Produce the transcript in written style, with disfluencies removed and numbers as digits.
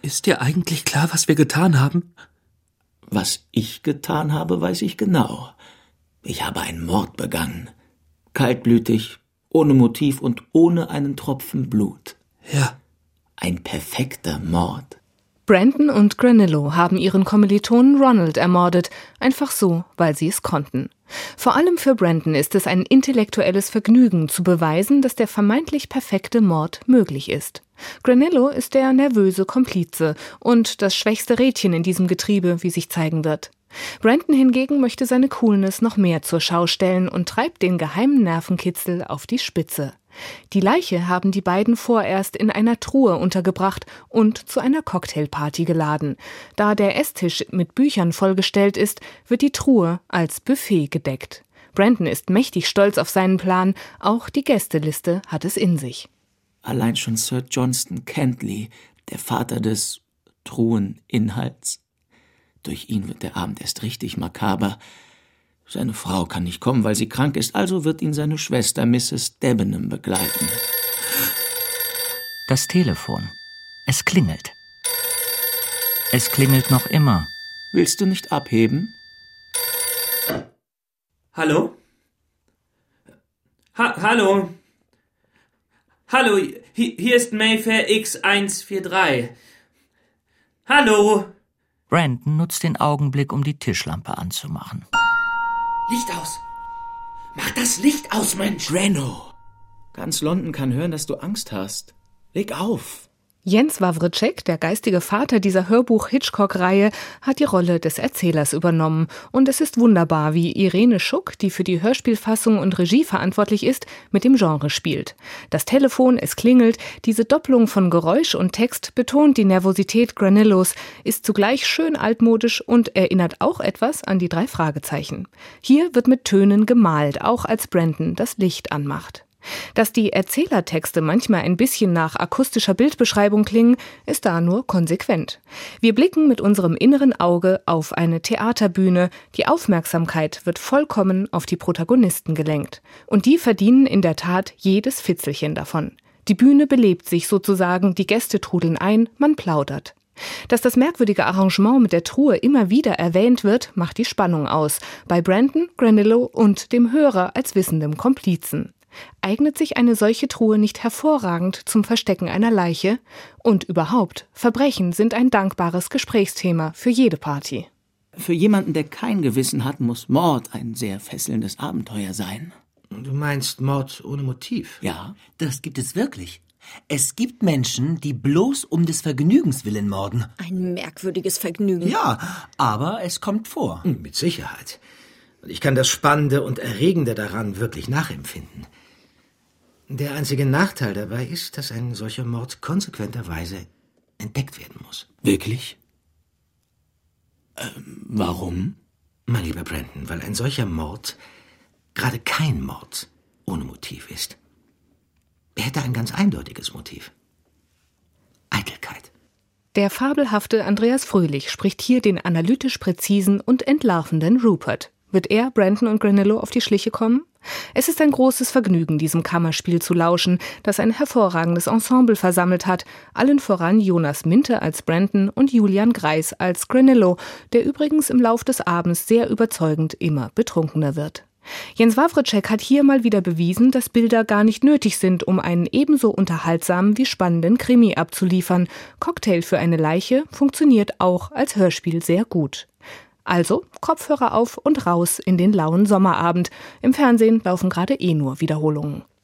Ist dir eigentlich klar, was wir getan haben? Was ich getan habe, weiß ich genau. Ich habe einen Mord begangen. Kaltblütig, ohne Motiv und ohne einen Tropfen Blut. Ja. Ein perfekter Mord. Brandon und Granillo haben ihren Kommilitonen Ronald ermordet, einfach so, weil sie es konnten. Vor allem für Brandon ist es ein intellektuelles Vergnügen, zu beweisen, dass der vermeintlich perfekte Mord möglich ist. Granillo ist der nervöse Komplize und das schwächste Rädchen in diesem Getriebe, wie sich zeigen wird. Brandon hingegen möchte seine Coolness noch mehr zur Schau stellen und treibt den geheimen Nervenkitzel auf die Spitze. Die Leiche haben die beiden vorerst in einer Truhe untergebracht und zu einer Cocktailparty geladen. Da der Esstisch mit Büchern vollgestellt ist, wird die Truhe als Buffet gedeckt. Brandon ist mächtig stolz auf seinen Plan, auch die Gästeliste hat es in sich. Allein schon Sir Johnston Cantley, der Vater des Truheninhalts. Durch ihn wird der Abend erst richtig makaber. Seine Frau kann nicht kommen, weil sie krank ist, also wird ihn seine Schwester Mrs. Debenham begleiten. Das Telefon. Es klingelt. Es klingelt noch immer. Willst du nicht abheben? Hallo? Hallo? Hallo, hier ist Mayfair X143. Hallo? Brandon nutzt den Augenblick, um die Tischlampe anzumachen. Licht aus! Mach das Licht aus, Mensch! Grano! Ganz London kann hören, dass du Angst hast. Leg auf! Jens Wawrczeck, der geistige Vater dieser Hörbuch-Hitchcock-Reihe, hat die Rolle des Erzählers übernommen. Und es ist wunderbar, wie Irene Schuck, die für die Hörspielfassung und Regie verantwortlich ist, mit dem Genre spielt. Das Telefon, es klingelt, diese Doppelung von Geräusch und Text betont die Nervosität Granillos, ist zugleich schön altmodisch und erinnert auch etwas an die 3 Fragezeichen. Hier wird mit Tönen gemalt, auch als Brandon das Licht anmacht. Dass die Erzählertexte manchmal ein bisschen nach akustischer Bildbeschreibung klingen, ist da nur konsequent. Wir blicken mit unserem inneren Auge auf eine Theaterbühne. Die Aufmerksamkeit wird vollkommen auf die Protagonisten gelenkt. Und die verdienen in der Tat jedes Fitzelchen davon. Die Bühne belebt sich sozusagen, die Gäste trudeln ein, man plaudert. Dass das merkwürdige Arrangement mit der Truhe immer wieder erwähnt wird, macht die Spannung aus. Bei Brandon, Granillo und dem Hörer als wissendem Komplizen. Eignet sich eine solche Truhe nicht hervorragend zum Verstecken einer Leiche? Und überhaupt, Verbrechen sind ein dankbares Gesprächsthema für jede Party. Für jemanden, der kein Gewissen hat, muss Mord ein sehr fesselndes Abenteuer sein. Du meinst Mord ohne Motiv? Ja. Das gibt es wirklich. Es gibt Menschen, die bloß um des Vergnügens willen morden. Ein merkwürdiges Vergnügen. Ja, aber es kommt vor. Mit Sicherheit. Und ich kann das Spannende und Erregende daran wirklich nachempfinden. Der einzige Nachteil dabei ist, dass ein solcher Mord konsequenterweise entdeckt werden muss. Wirklich? Warum? Mein lieber Brandon, weil ein solcher Mord gerade kein Mord ohne Motiv ist. Er hätte ein ganz eindeutiges Motiv. Eitelkeit. Der fabelhafte Andreas Fröhlich spricht hier den analytisch präzisen und entlarvenden Rupert. Wird er, Brandon und Granillo auf die Schliche kommen? Es ist ein großes Vergnügen, diesem Kammerspiel zu lauschen, das ein hervorragendes Ensemble versammelt hat, allen voran Jonas Minte als Brandon und Julian Greis als Granillo, der übrigens im Lauf des Abends sehr überzeugend immer betrunkener wird. Jens Wawrczeck hat hier mal wieder bewiesen, dass Bilder gar nicht nötig sind, um einen ebenso unterhaltsamen wie spannenden Krimi abzuliefern. Cocktail für eine Leiche funktioniert auch als Hörspiel sehr gut. Also Kopfhörer auf und raus in den lauen Sommerabend. Im Fernsehen laufen gerade nur Wiederholungen.